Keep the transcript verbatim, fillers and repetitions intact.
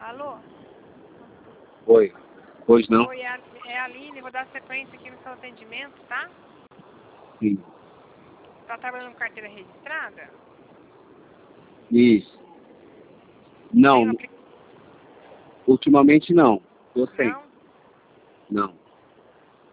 Alô? Oi. Pois não? Oi, é a é a Aline, vou dar sequência aqui no seu atendimento, tá? Sim. Tá trabalhando com carteira registrada? Isso. Tem Não, um aplicativo? ultimamente não. Eu sei. Não? Não.